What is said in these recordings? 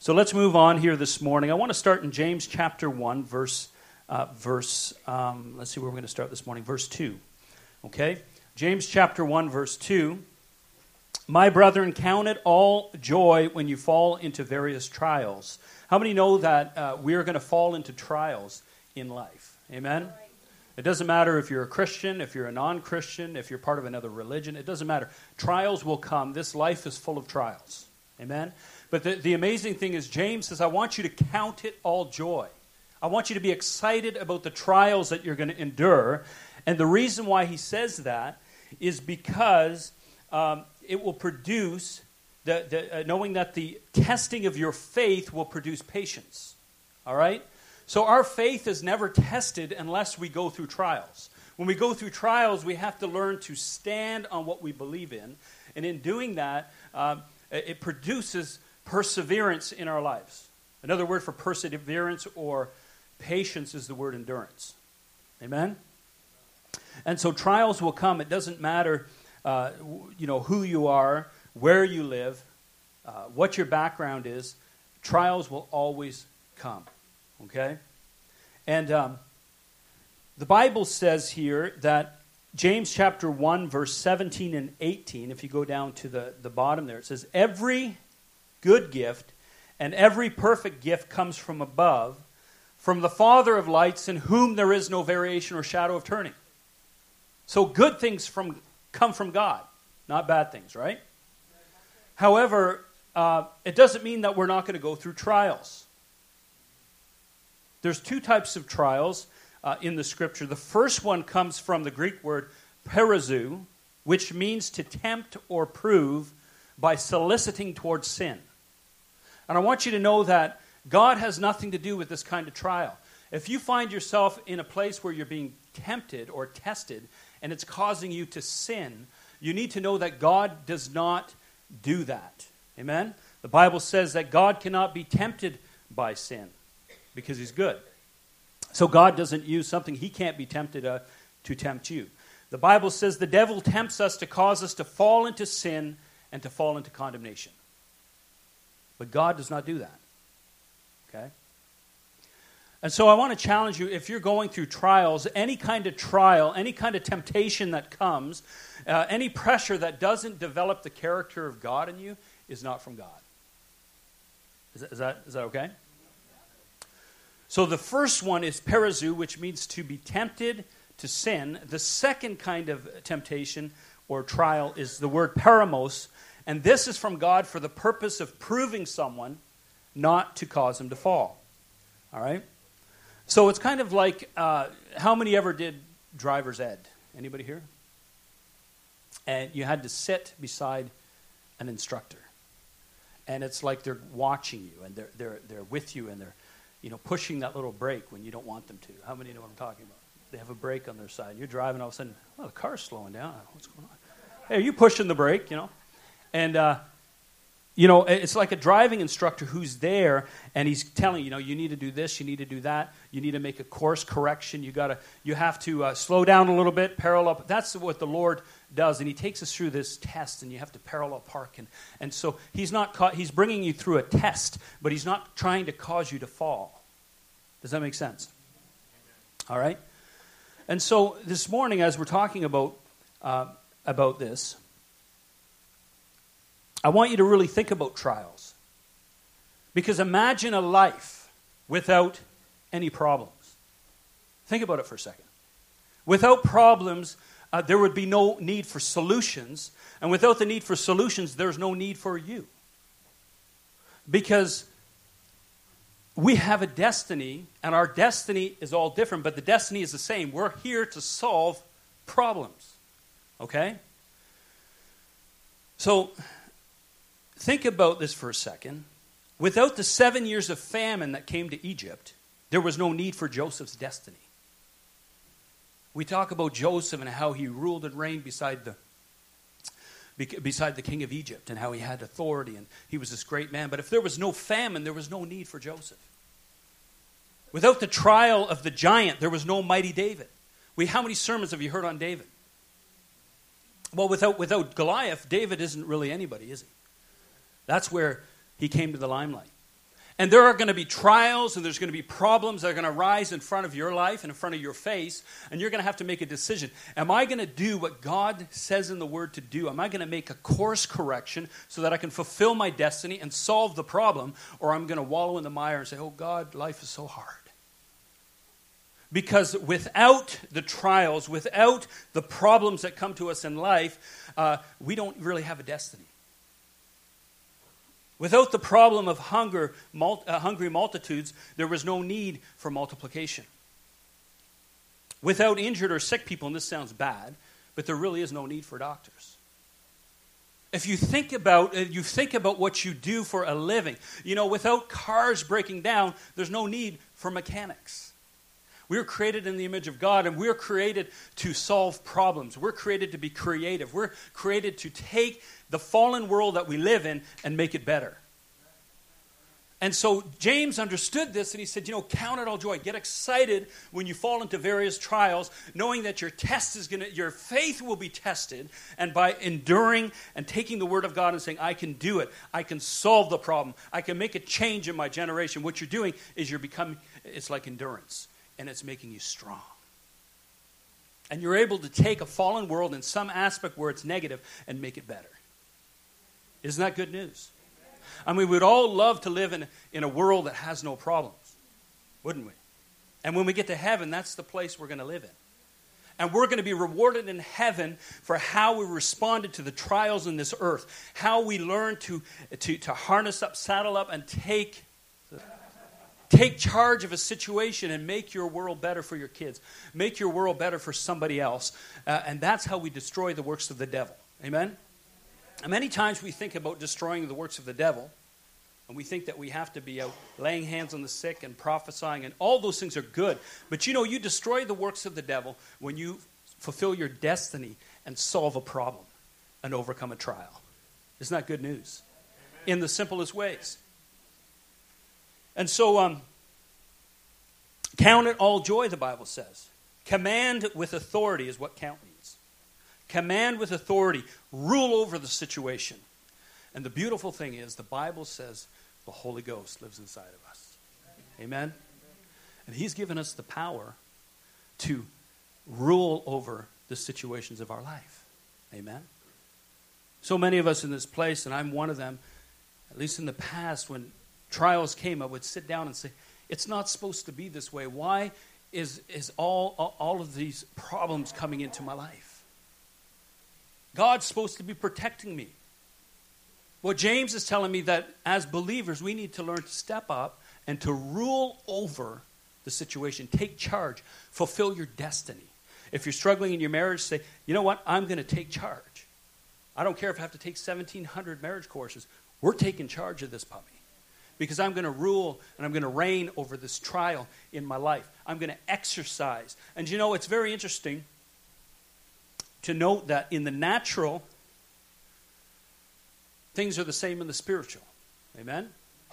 So let's move on here this morning. I want to start in James chapter 1, let's see where we're going to start this morning, verse 2. Okay? James chapter 1, verse 2. My brethren, count it all joy when you fall into various trials. How many know that we are going to fall into trials in life? Amen? It doesn't matter if you're a Christian, if you're a non-Christian, if you're part of another religion. It doesn't matter. Trials will come. This life is full of trials. Amen? But the amazing thing is James says, I want you to count it all joy. I want you to be excited about the trials that you're going to endure. And the reason why he says that is because it will produce, knowing that the testing of your faith will produce patience. All right? So our faith is never tested unless we go through trials. When we go through trials, we have to learn to stand on what we believe in. And in doing that, it produces perseverance in our lives. Another word for perseverance or patience is the word endurance. Amen? And so trials will come. It doesn't matter, who you are, where you live, what your background is. Trials will always come. Okay? And the Bible says here that James chapter 1, verse 17 and 18, if you go down to the bottom there, it says, every good gift and every perfect gift comes from above, from the Father of lights, in whom there is no variation or shadow of turning. So good things come from God, not bad things, right? However, it doesn't mean that we're not going to go through trials. There's two types of trials in the Scripture. The first one comes from the Greek word perizou, which means to tempt or prove by soliciting towards sin. And I want you to know that God has nothing to do with this kind of trial. If you find yourself in a place where you're being tempted or tested and it's causing you to sin, you need to know that God does not do that. Amen? The Bible says that God cannot be tempted by sin because he's good. So God doesn't use something he can't be tempted to tempt you. The Bible says the devil tempts us to cause us to fall into sin and to fall into condemnation. But God does not do that. Okay? And so I want to challenge you, if you're going through trials, any kind of trial, any kind of temptation that comes, any pressure that doesn't develop the character of God in you is not from God. Is that okay? So the first one is perizou, which means to be tempted to sin. The second kind of temptation or trial is the word paramos, and this is from God for the purpose of proving someone, not to cause him to fall. All right? So it's kind of like, how many ever did driver's ed? Anybody here? And you had to sit beside an instructor. And it's like they're watching you, and they're with you, and they're pushing that little brake when you don't want them to. How many know what I'm talking about? They have a brake on their side. And you're driving, all of a sudden, the car's slowing down. What's going on? Hey, are you pushing the brake, And, it's like a driving instructor who's there, and he's telling you need to do this, you need to do that, you need to make a course correction, you have to slow down a little bit, parallel. That's what the Lord does, and he takes us through this test, and you have to parallel park, and so he's bringing you through a test, but he's not trying to cause you to fall. Does that make sense? All right. And so this morning, as we're talking about this, I want you to really think about trials. Because imagine a life without any problems. Think about it for a second. Without problems, there would be no need for solutions. And without the need for solutions, there's no need for you. Because we have a destiny, and our destiny is all different, but the destiny is the same. We're here to solve problems. Okay? So think about this for a second. Without the 7 years of famine that came to Egypt, there was no need for Joseph's destiny. We talk about Joseph and how he ruled and reigned beside the king of Egypt, and how he had authority, and he was this great man. But if there was no famine, there was no need for Joseph. Without the trial of the giant, there was no mighty David. How many sermons have you heard on David? Well, without Goliath, David isn't really anybody, is he? That's where he came to the limelight. And there are going to be trials and there's going to be problems that are going to rise in front of your life and in front of your face. And you're going to have to make a decision. Am I going to do what God says in the Word to do? Am I going to make a course correction so that I can fulfill my destiny and solve the problem? Or I'm going to wallow in the mire and say, oh God, life is so hard. Because without the trials, without the problems that come to us in life, we don't really have a destiny. Without the problem of hungry multitudes, there was no need for multiplication. Without injured or sick people, and this sounds bad, but there really is no need for doctors. If you think about what you do for a living, without cars breaking down, there's no need for mechanics. We're created in the image of God, and we're created to solve problems. We're created to be creative. We're created to take the fallen world that we live in and make it better. And so James understood this, and he said, count it all joy. Get excited when you fall into various trials, knowing that your faith will be tested, and by enduring and taking the word of God and saying, I can do it. I can solve the problem. I can make a change in my generation. What you're doing is it's like endurance. And it's making you strong. And you're able to take a fallen world in some aspect where it's negative and make it better. Isn't that good news? I mean, we'd all love to live in a world that has no problems, wouldn't we? And when we get to heaven, that's the place we're going to live in. And we're going to be rewarded in heaven for how we responded to the trials in this earth. How we learned to harness up, saddle up, and take charge of a situation and make your world better for your kids. Make your world better for somebody else. And that's how we destroy the works of the devil. Amen? And many times we think about destroying the works of the devil, and we think that we have to be out laying hands on the sick and prophesying, and all those things are good. But you destroy the works of the devil when you fulfill your destiny and solve a problem and overcome a trial. Isn't that good news? In the simplest ways. And so, count it all joy, the Bible says. Command with authority is what count means. Command with authority. Rule over the situation. And the beautiful thing is, the Bible says the Holy Ghost lives inside of us. Amen? And He's given us the power to rule over the situations of our life. Amen? So many of us in this place, and I'm one of them, at least in the past, when trials came, I would sit down and say, it's not supposed to be this way. Why is all of these problems coming into my life? God's supposed to be protecting me. Well, James is telling me that as believers, we need to learn to step up and to rule over the situation. Take charge. Fulfill your destiny. If you're struggling in your marriage, say, you know what? I'm going to take charge. I don't care if I have to take 1,700 marriage courses. We're taking charge of this puppy. Because I'm going to rule and I'm going to reign over this trial in my life. I'm going to exercise. And it's very interesting to note that in the natural, things are the same in the spiritual. Amen?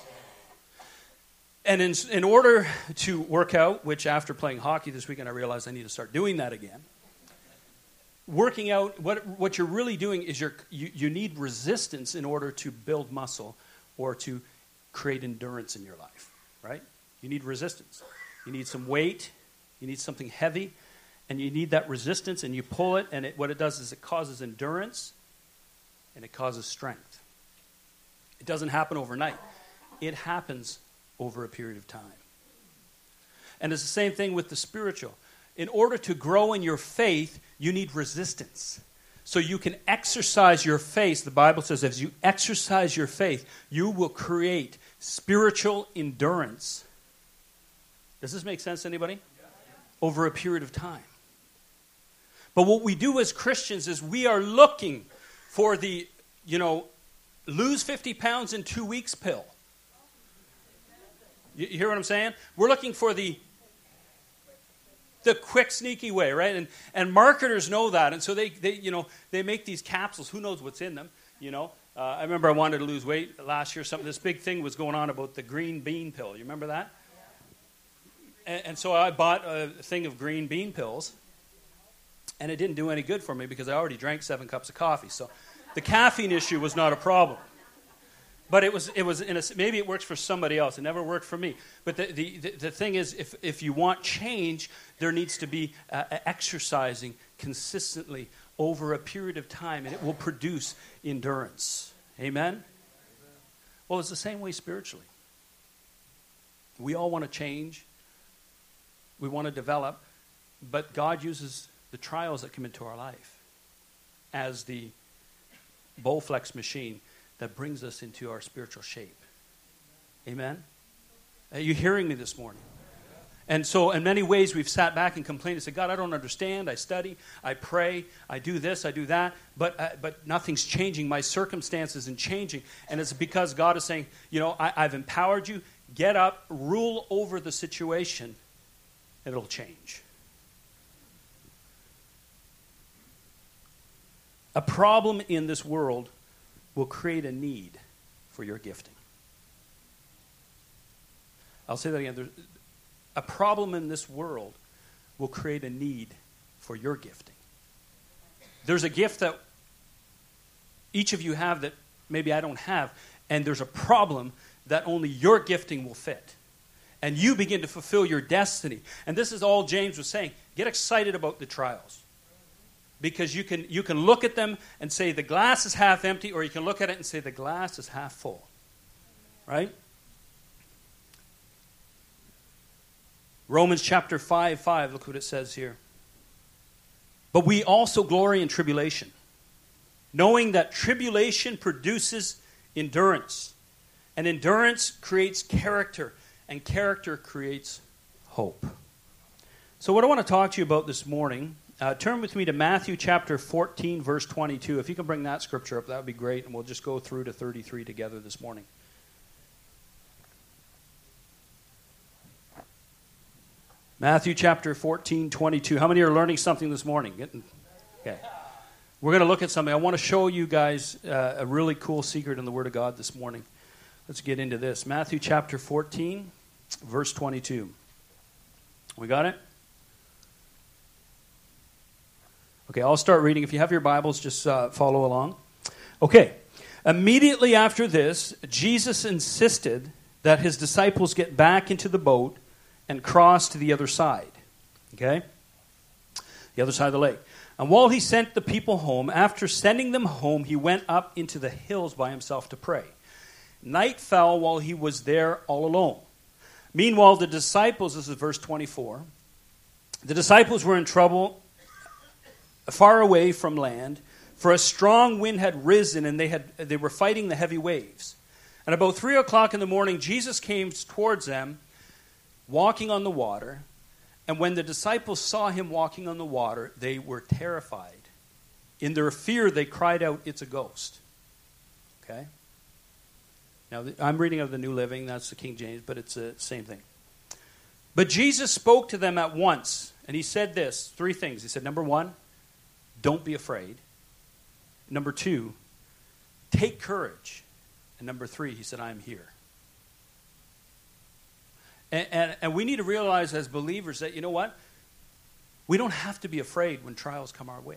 And in order to work out, which after playing hockey this weekend I realized I need to start doing that again. Working out, what you're really doing is you need resistance in order to build muscle or to create endurance in your life, right? You need resistance. You need some weight. You need something heavy. And you need that resistance, and you pull it, and what it does is it causes endurance, and it causes strength. It doesn't happen overnight. It happens over a period of time. And it's the same thing with the spiritual. In order to grow in your faith, you need resistance. So you can exercise your faith. The Bible says as you exercise your faith, you will create spiritual endurance. Does this make sense to anybody? Over a period of time. But what we do as Christians is we are looking for the, lose 50 pounds in 2 weeks pill. You hear what I'm saying? We're looking for the quick, sneaky way, right? And marketers know that, and so they make these capsules. Who knows what's in them? I remember I wanted to lose weight last year. This big thing was going on about the green bean pill. You remember that? And so I bought a thing of green bean pills, and it didn't do any good for me because I already drank 7 cups of coffee. So the caffeine issue was not a problem. But it was maybe it works for somebody else. It never worked for me. But the thing is, if you want change, there needs to be exercising consistently over a period of time, and it will produce endurance. Amen? Well, it's the same way spiritually. We all want to change. We want to develop. But God uses the trials that come into our life as the Bowflex machine that brings us into our spiritual shape. Amen? Are you hearing me this morning? And so in many ways we've sat back and complained and said, God, I don't understand. I study, I pray, I do this, I do that, but nothing's changing. My circumstance isn't changing. And it's because God is saying, I've empowered you. Get up, rule over the situation, and it'll change. A problem in this world will create a need for your gifting. I'll say that again. A problem in this world will create a need for your gifting. There's a gift that each of you have that maybe I don't have, and there's a problem that only your gifting will fit. And you begin to fulfill your destiny. And this is all James was saying. Get excited about the trials. Because you can look at them and say the glass is half empty, or you can look at it and say the glass is half full. Right? Romans chapter 5, look what it says here. But we also glory in tribulation, knowing that tribulation produces endurance, and endurance creates character, and character creates hope. So what I want to talk to you about this morning, turn with me to Matthew chapter 14, verse 22. If you can bring that scripture up, that would be great, and we'll just go through to 33 together this morning. Matthew chapter 14, 22. How many are learning something this morning? Okay. We're going to look at something. I want to show you guys a really cool secret in the Word of God this morning. Let's get into this. Matthew chapter 14, verse 22. We got it? Okay, I'll start reading. If you have your Bibles, just follow along. Okay. Immediately after this, Jesus insisted that his disciples get back into the boat and cross to the other side. Okay? The other side of the lake. And while he sent the people home, after sending them home, he went up into the hills by himself to pray. Night fell while he was there all alone. Meanwhile, the disciples, this is verse 24, the disciples were in trouble far away from land, for a strong wind had risen, and they were fighting the heavy waves. And about 3 o'clock in the morning, Jesus came towards them, walking on the water. And when the disciples saw him walking on the water, they were terrified. In their fear, they cried out, "It's a ghost." Okay? Now, I'm reading of the New Living. That's the King James, but it's the same thing. But Jesus spoke to them at once, and he said this, 3 things. He said, number 1, don't be afraid. Number 2, take courage. And number 3, he said, I am here. And we need to realize as believers that, you know what? We don't have to be afraid when trials come our way.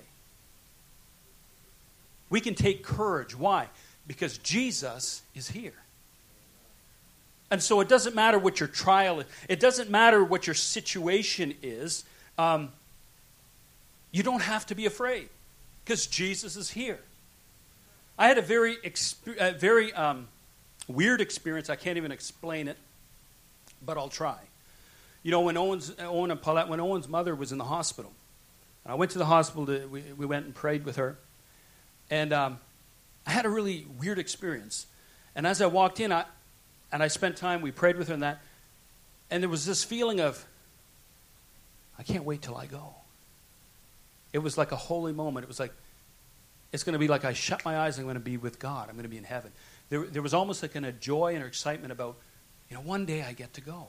We can take courage. Why? Because Jesus is here. And so it doesn't matter what your trial is. It doesn't matter what your situation is. You don't have to be afraid because Jesus is here. I had a very weird experience. I can't even explain it, but I'll try. You know, when Owen and Paulette, when Owen's mother was in the hospital, and I went to the hospital. We went and prayed with her, and I had a really weird experience. And as I walked in, I spent time. We prayed with her and that, and there was this feeling of, I can't wait till I go. It was like a holy moment. It was like, it's going to be like I shut my eyes and I'm going to be with God. I'm going to be in heaven. There was almost like a joy and excitement about, you know, one day I get to go.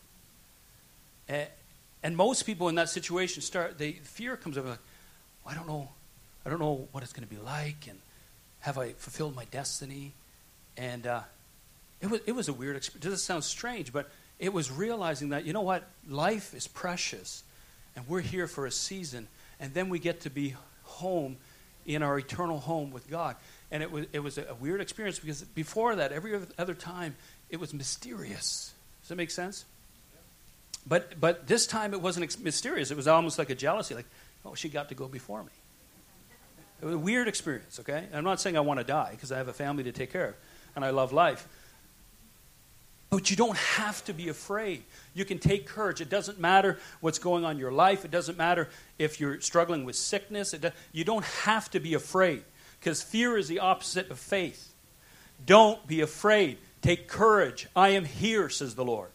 And most people in that situation fear comes over like, well, I don't know what it's going to be like, and have I fulfilled my destiny? And it was a weird experience. This sounds strange, but it was realizing that, you know what, life is precious, and we're here for a season, and then we get to be home in our eternal home with God. And it was a weird experience because before that, every other time, it was mysterious. Does that make sense? But this time it wasn't mysterious. It was almost like a jealousy, like, oh, she got to go before me. It was a weird experience, okay? I'm not saying I want to die because I have a family to take care of and I love life. But you don't have to be afraid. You can take courage. It doesn't matter what's going on in your life. It doesn't matter if you're struggling with sickness. You don't have to be afraid because fear is the opposite of faith. Don't be afraid. Take courage. I am here, says the Lord.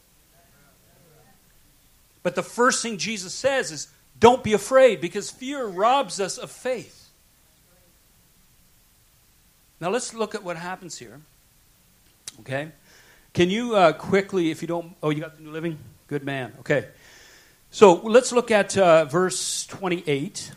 But the first thing Jesus says is, don't be afraid, because fear robs us of faith. Now let's look at what happens here. Okay? Can you quickly, if you don't... Oh, you got the New Living? Good man. Okay. So let's look at verse 28.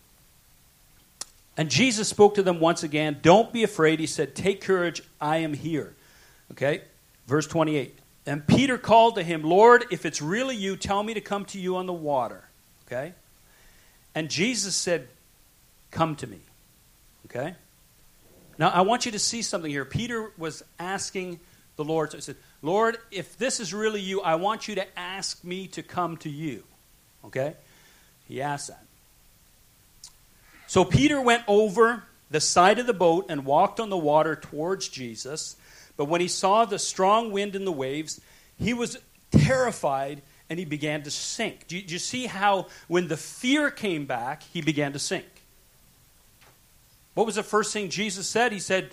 And Jesus spoke to them once again. Don't be afraid. He said, take courage. I am here. Okay? Verse 28. And Peter called to him, Lord, if it's really you, tell me to come to you on the water. Okay? And Jesus said, come to me. Okay? Now, I want you to see something here. Peter was asking the Lord, so he said, Lord, if this is really you, I want you to ask me to come to you. Okay? He asked that. So Peter went over the side of the boat and walked on the water towards Jesus. But when he saw the strong wind and the waves, he was terrified and he began to sink. Do you see how when the fear came back, he began to sink? What was the first thing Jesus said? He said,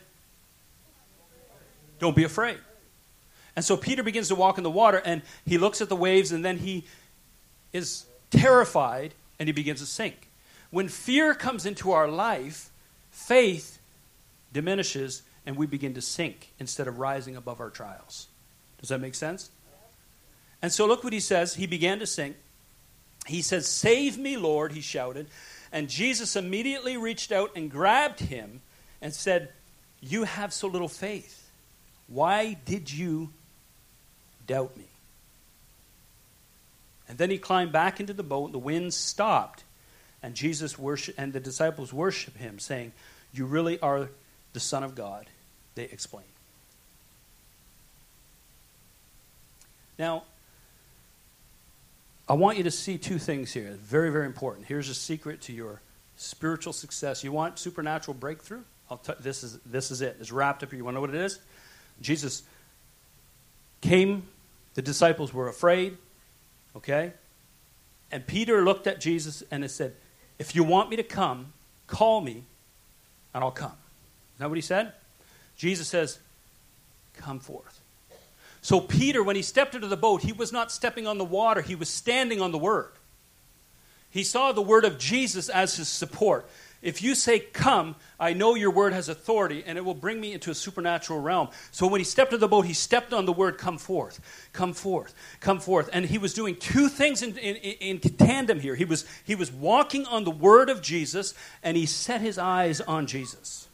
don't be afraid. And so Peter begins to walk in the water and he looks at the waves and then he is terrified and he begins to sink. When fear comes into our life, faith diminishes and we begin to sink instead of rising above our trials. Does that make sense? And so look what he says. He began to sink. He says, save me, Lord, he shouted. And Jesus immediately reached out and grabbed him and said, you have so little faith. Why did you doubt me? And then he climbed back into the boat. The wind stopped. And Jesus worshiped, and the disciples worshiped him, saying, you really are the Son of God, they explained. Now, I want you to see two things here. Very, very important. Here's a secret to your spiritual success. You want supernatural breakthrough? This is it. It's wrapped up here. You want to know what it is? Jesus came. The disciples were afraid. Okay? And Peter looked at Jesus and said, if you want me to come, call me and I'll come. Is that what he said? Jesus says, come forth. So Peter, when he stepped into the boat, he was not stepping on the water. He was standing on the word. He saw the word of Jesus as his support. If you say, come, I know your word has authority, and it will bring me into a supernatural realm. So when he stepped into the boat, he stepped on the word, come forth, come forth, come forth. And he was doing two things in tandem here. He was walking on the word of Jesus, and he set his eyes on Jesus.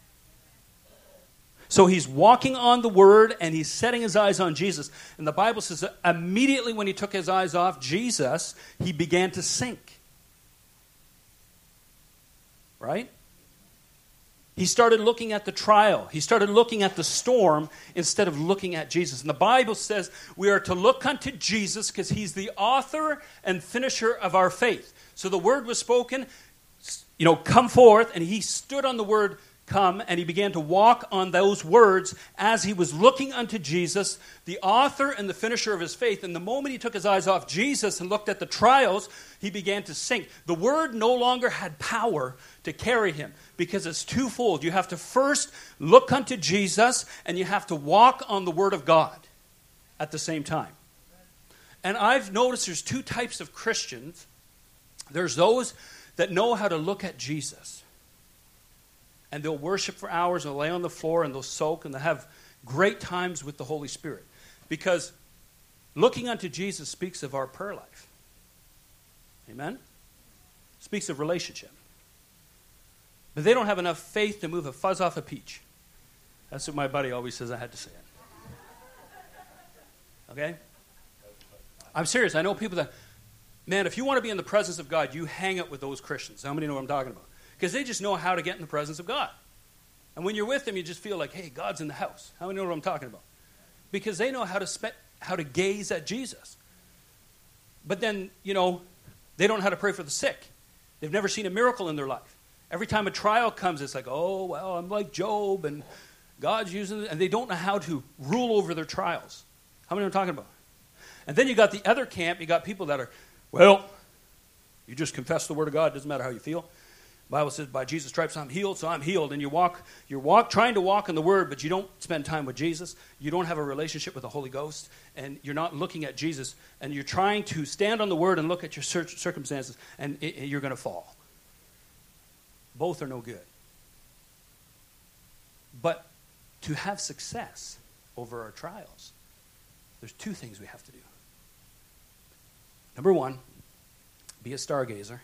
So he's walking on the word, and he's setting his eyes on Jesus. And the Bible says that immediately when he took his eyes off Jesus, he began to sink. Right? He started looking at the trial. He started looking at the storm instead of looking at Jesus. And the Bible says we are to look unto Jesus because he's the author and finisher of our faith. So the word was spoken, come forth, and he stood on the word come, and he began to walk on those words as he was looking unto Jesus, the author and the finisher of his faith. And the moment he took his eyes off Jesus and looked at the trials, he began to sink. The word no longer had power to carry him because it's twofold. You have to first look unto Jesus, and you have to walk on the word of God at the same time. And I've noticed there's two types of Christians. There's those that know how to look at Jesus, and they'll worship for hours, and they'll lay on the floor, and they'll soak, and they'll have great times with the Holy Spirit. Because looking unto Jesus speaks of our prayer life. Amen? Speaks of relationship. But they don't have enough faith to move a fuzz off a peach. That's what my buddy always says I had to say it. Okay? I'm serious. I know people that, man, if you want to be in the presence of God, you hang out with those Christians. How many know what I'm talking about? Because they just know how to get in the presence of God. And when you're with them, you just feel like, hey, God's in the house. How many know what I'm talking about? Because they know how to gaze at Jesus. But then, they don't know how to pray for the sick. They've never seen a miracle in their life. Every time a trial comes, it's like, oh, well, I'm like Job, and God's using it. And they don't know how to rule over their trials. How many are talking about? And then you got the other camp. You got people that are, well, you just confess the word of God. It doesn't matter how you feel. The Bible says, by Jesus' stripes I'm healed, so I'm healed. And you're trying to walk in the word, but you don't spend time with Jesus. You don't have a relationship with the Holy Ghost, and you're not looking at Jesus. And you're trying to stand on the word and look at your circumstances, and you're going to fall. Both are no good. But to have success over our trials, there's two things we have to do. Number one, be a stargazer.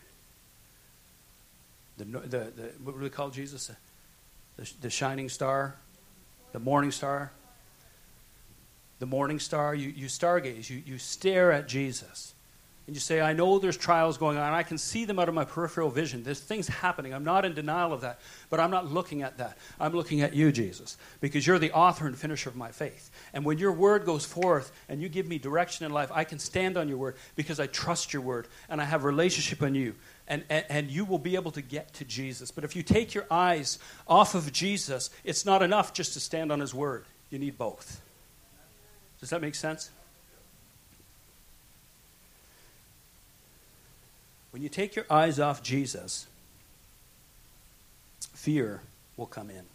What do we call Jesus? The shining star, the morning star. The morning star, you stargaze, you stare at Jesus. And you say, I know there's trials going on. I can see them out of my peripheral vision. There's things happening. I'm not in denial of that. But I'm not looking at that. I'm looking at you, Jesus. Because you're the author and finisher of my faith. And when your word goes forth and you give me direction in life, I can stand on your word because I trust your word. And I have a relationship on you. And you will be able to get to Jesus. But if you take your eyes off of Jesus, it's not enough just to stand on his word. You need both. Does that make sense? When you take your eyes off Jesus, fear will come in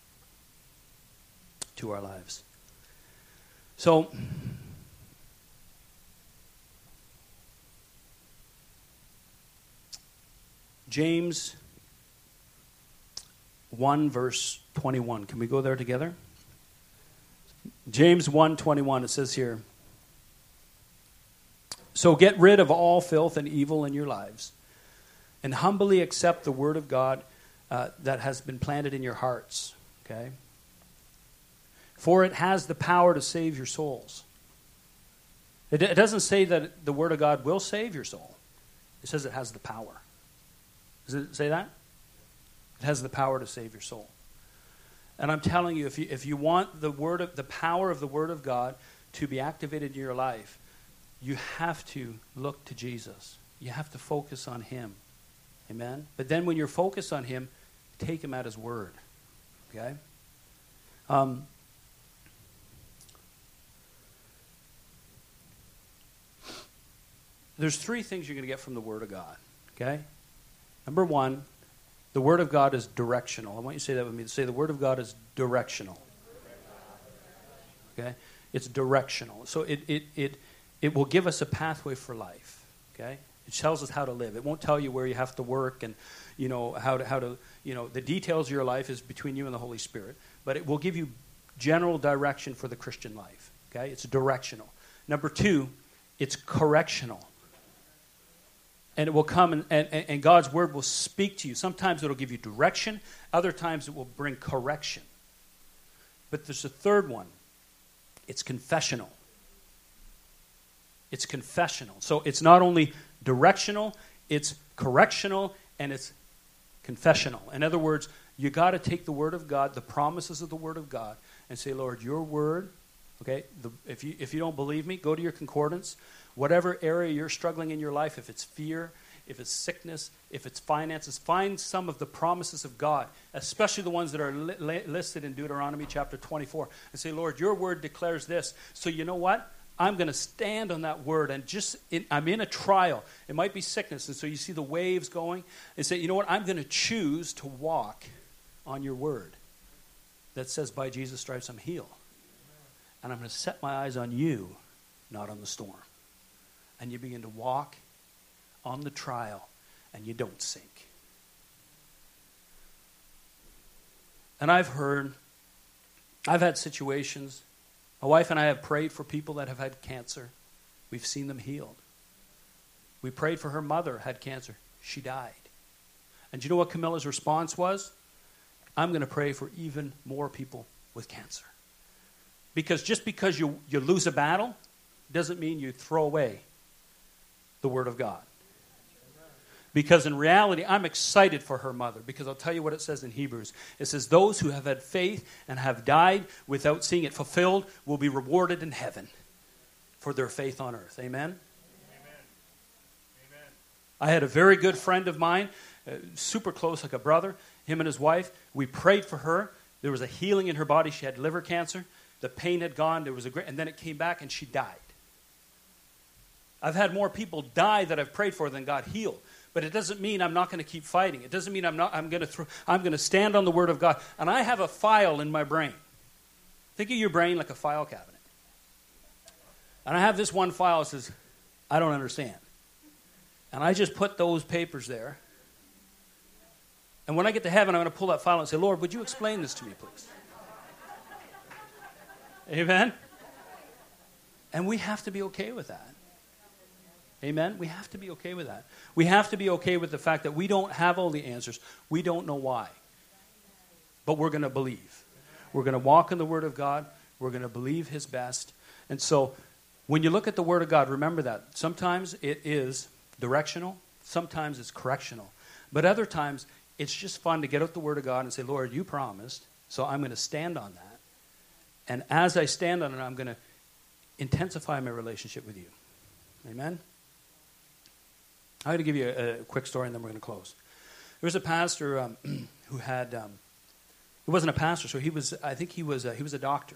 to our lives. So, James 1 verse 21. Can we go there together? James 1:21, it says here, so get rid of all filth and evil in your lives, and humbly accept the word of God that has been planted in your hearts. Okay? For it has the power to save your souls. It doesn't say that the word of God will save your soul. It says it has the power. Does it say that? It has the power to save your soul. And I'm telling you, if you want the power of the word of God to be activated in your life, you have to look to Jesus. You have to focus on him. Amen? But then when you're focused on him, take him at his word. Okay? There's three things you're going to get from the word of God. Okay? Number one, the word of God is directional. I want you to say that with me. Say the word of God is directional. Okay? It's directional. So it will give us a pathway for life. Okay? It tells us how to live. It won't tell you where you have to work and how to the details of your life is between you and the Holy Spirit. But it will give you general direction for the Christian life. Okay? It's directional. Number two, it's correctional. And it will come and God's word will speak to you. Sometimes it will give you direction. Other times it will bring correction. But there's a third one. It's confessional. It's confessional. So it's not only directional, it's correctional, and it's confessional. In other words, you got to take the word of God, the promises of the word of God, and say, Lord, your word, okay, if you don't believe me, go to your concordance. Whatever area you're struggling in your life, if it's fear, if it's sickness, if it's finances, find some of the promises of God, especially the ones that are listed in Deuteronomy chapter 24, and say, Lord, your word declares this. So you know what? I'm going to stand on that word, and I'm in a trial. It might be sickness, and so you see the waves going, and say, you know what? I'm going to choose to walk on your word that says, by Jesus' stripes I'm healed. And I'm going to set my eyes on you, not on the storm. And you begin to walk on the trial, and you don't sink. And I've had situations. My wife and I have prayed for people that have had cancer. We've seen them healed. We prayed for her mother, had cancer. She died. And do you know what Camilla's response was? I'm going to pray for even more people with cancer. Because just because you lose a battle doesn't mean you throw away the word of God. Because in reality, I'm excited for her mother, because I'll tell you what it says in Hebrews. It says, those who have had faith and have died without seeing it fulfilled will be rewarded in heaven for their faith on earth. Amen? Amen. I had a very good friend of mine, super close, like a brother, him and his wife. We prayed for her. There was a healing in her body. She had liver cancer. The pain had gone. There was and then it came back and she died. I've had more people die that I've prayed for than God healed. But it doesn't mean I'm not going to keep fighting. It doesn't mean I'm going to stand on the Word of God. And I have a file in my brain. Think of your brain like a file cabinet. And I have this one file that says, I don't understand. And I just put those papers there. And when I get to heaven, I'm going to pull that file and say, Lord, would you explain this to me, please? Amen? And we have to be okay with that. Amen? We have to be okay with that. We have to be okay with the fact that we don't have all the answers. We don't know why. But we're going to believe. We're going to walk in the Word of God. We're going to believe His best. And so when you look at the Word of God, remember that. Sometimes it is directional. Sometimes it's correctional. But other times, it's just fun to get out the Word of God and say, Lord, you promised, so I'm going to stand on that. And as I stand on it, I'm going to intensify my relationship with you. Amen? I'm going to give you a quick story, and then we're going to close. There was a pastor who had, he wasn't a pastor, so he was a doctor.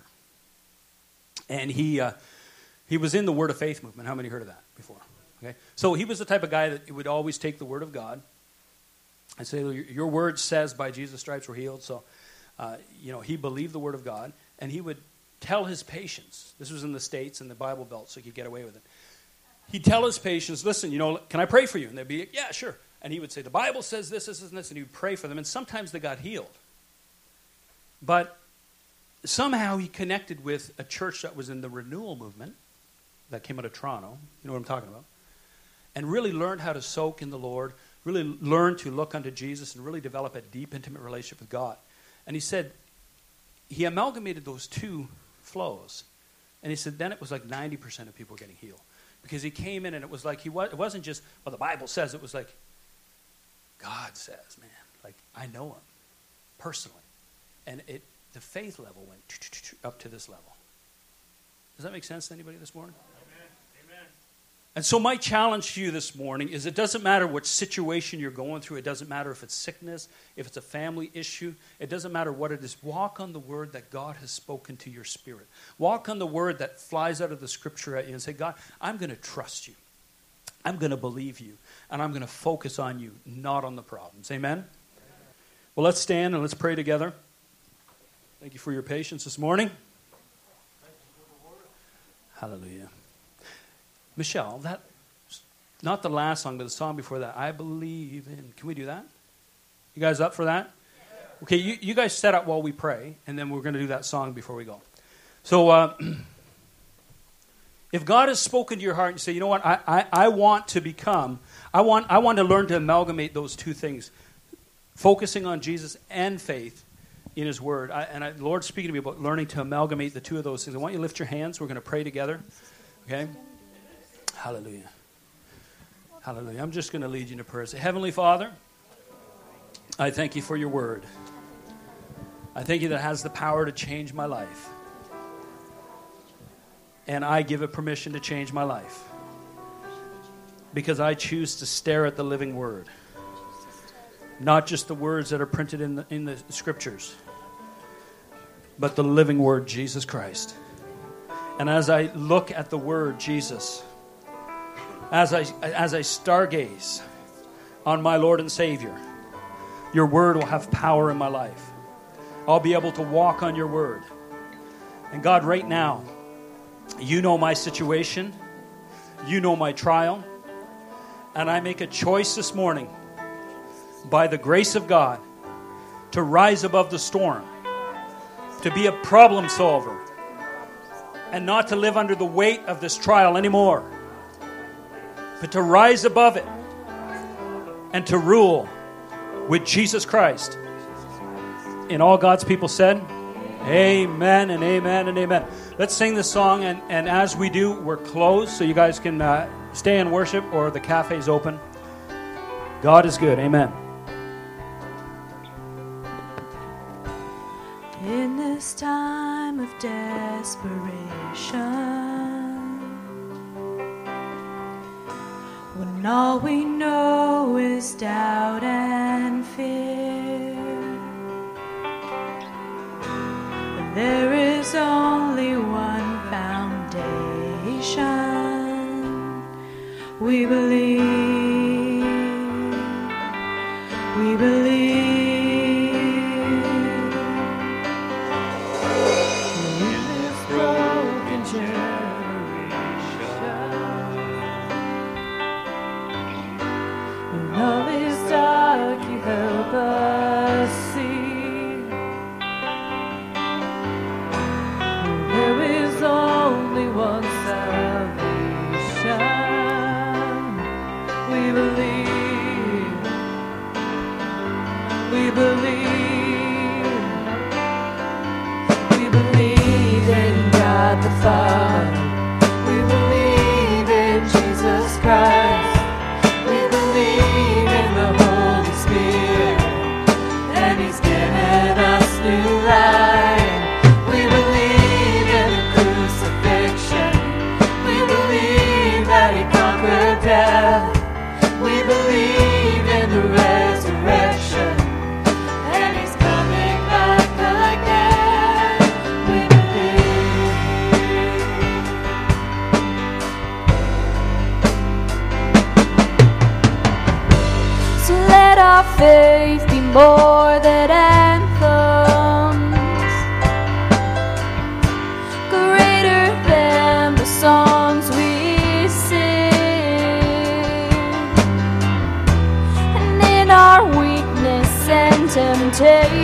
And he was in the Word of Faith movement. How many heard of that before? Okay, so he was the type of guy that would always take the Word of God and say, your Word says by Jesus' stripes we're healed. So, he believed the Word of God, and he would tell his patients, this was in the States, in the Bible Belt, so he could get away with it. He'd tell his patients, listen, can I pray for you? And they'd be like, yeah, sure. And he would say, the Bible says this, this, and this, and he would pray for them. And sometimes they got healed. But somehow he connected with a church that was in the renewal movement that came out of Toronto. You know what I'm talking about? And really learned how to soak in the Lord, really learned to look unto Jesus and really develop a deep, intimate relationship with God. And he said, he amalgamated those two flows. And he said, then it was like 90% of people getting healed. Because he came in and it was like, it wasn't just, well, the Bible says, it was like, God says, man. Like, I know him personally. And the faith level went up to this level. Does that make sense to anybody this morning? Amen. And so my challenge to you this morning is it doesn't matter what situation you're going through. It doesn't matter if it's sickness, if it's a family issue. It doesn't matter what it is. Walk on the word that God has spoken to your spirit. Walk on the word that flies out of the scripture at you and say, God, I'm going to trust you. I'm going to believe you. And I'm going to focus on you, not on the problems. Amen? Well, let's stand and let's pray together. Thank you for your patience this morning. Hallelujah. Michelle, that not the last song, but the song before that. I believe in. Can we do that? You guys up for that? Okay, you guys set up while we pray, and then we're going to do that song before we go. So, if God has spoken to your heart and you say, you know what, I want to become, I want to learn to amalgamate those two things, focusing on Jesus and faith in His Word. The Lord's speaking to me about learning to amalgamate the two of those things. I want you to lift your hands. We're going to pray together. Okay? Hallelujah. Hallelujah. I'm just going to lead you into prayer. Say, Heavenly Father, I thank you for your word. I thank you that it has the power to change my life. And I give it permission to change my life. Because I choose to stare at the living word. Not just the words that are printed in the scriptures. But the living word, Jesus Christ. And as I look at the word, Jesus, as I stargaze on my Lord and Savior, your word will have power in my life. I'll be able to walk on your word. And God, right now, you know my situation. You know my trial. And I make a choice this morning, by the grace of God, to rise above the storm, to be a problem solver, and not to live under the weight of this trial anymore, but to rise above it and to rule with Jesus Christ. And all God's people said, amen and amen and amen. Let's sing this song, and as we do, we're closed, so you guys can stay and worship, or the cafe's open. God is good. Amen. In this time of desperation, when all we know is doubt and fear, there is only one foundation. We believe, we believe. Help us see there is only one salvation. We believe, we believe, we believe in God the Father. We believe in Jesus Christ. We believe in the Holy Spirit, and He's given us new life. We believe in the crucifixion. We believe that He conquered death. We believe in the resurrection, and He's coming back again. We believe. So let our faith be more than anthems, greater than the songs we sing, and in our weakness and temptation,